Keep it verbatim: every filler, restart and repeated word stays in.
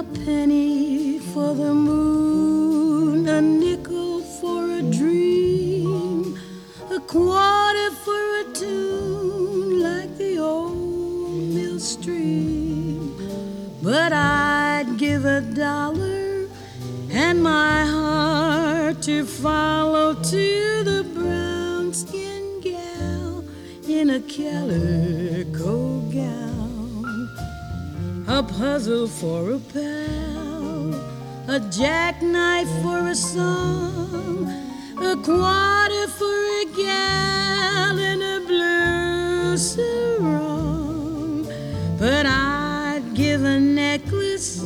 penny for the moon, a nickel for a dream, a quarter for a tune like the old mill stream. But I'd give a dollar and my heart to follow to the brown-skinned gal in a calico gown, a puzzle for a pal, a jackknife for a song, a quarter for a gal in a blue sarong. But I'd give a necklace